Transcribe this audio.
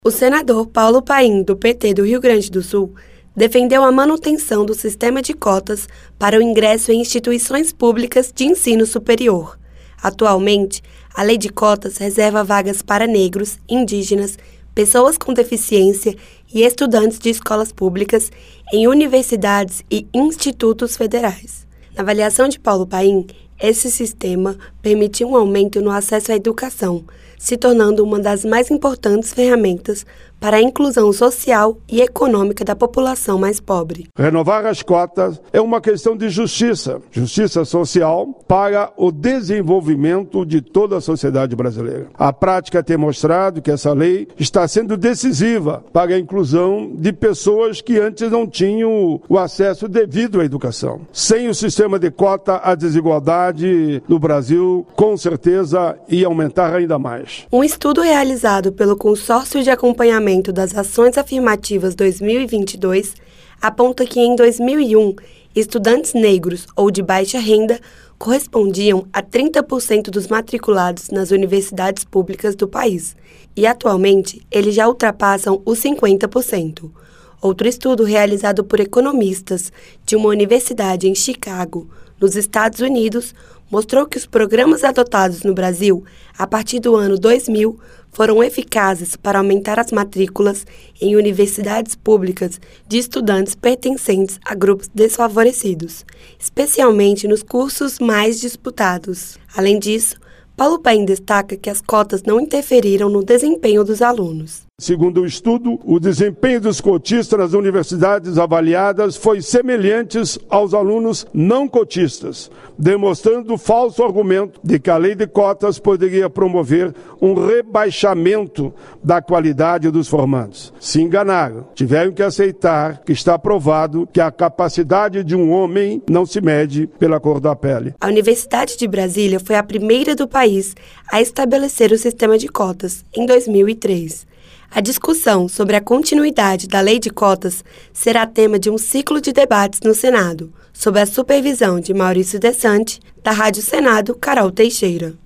O senador Paulo Paim, do PT do Rio Grande do Sul, defendeu a manutenção do sistema de cotas para o ingresso em instituições públicas de ensino superior. Atualmente, a lei de cotas reserva vagas para negros, indígenas, pessoas com deficiência e estudantes de escolas públicas em universidades e institutos federais. Na avaliação de Paulo Paim, esse sistema permitiu um aumento no acesso à educação, se tornando uma das mais importantes ferramentas para a inclusão social e econômica da população mais pobre. Renovar as cotas é uma questão de justiça social para o desenvolvimento de toda a sociedade brasileira. A prática tem mostrado que essa lei está sendo decisiva para a inclusão de pessoas que antes não tinham o acesso devido à educação. Sem o sistema de cota, a desigualdade no Brasil com certeza ia aumentar ainda mais. Um estudo realizado pelo Consórcio de Acompanhamento das Ações Afirmativas 2022 aponta que em 2001, estudantes negros ou de baixa renda correspondiam a 30% dos matriculados nas universidades públicas do país, e atualmente eles já ultrapassam os 50%. Outro estudo realizado por economistas de uma universidade em Chicago, nos Estados Unidos, mostrou que os programas adotados no Brasil, a partir do ano 2000, foram eficazes para aumentar as matrículas em universidades públicas de estudantes pertencentes a grupos desfavorecidos, especialmente nos cursos mais disputados. Além disso, Paulo Paim destaca que as cotas não interferiram no desempenho dos alunos. Segundo o estudo, o desempenho dos cotistas nas universidades avaliadas foi semelhante aos alunos não cotistas, demonstrando o falso argumento de que a lei de cotas poderia promover um rebaixamento da qualidade dos formandos. Se enganaram, tiveram que aceitar que está provado que a capacidade de um homem não se mede pela cor da pele. A Universidade de Brasília foi a primeira do país a estabelecer o sistema de cotas em 2003. A discussão sobre a continuidade da lei de cotas será tema de um ciclo de debates no Senado, sob a supervisão de Maurício Desante, da Rádio Senado, Carol Teixeira.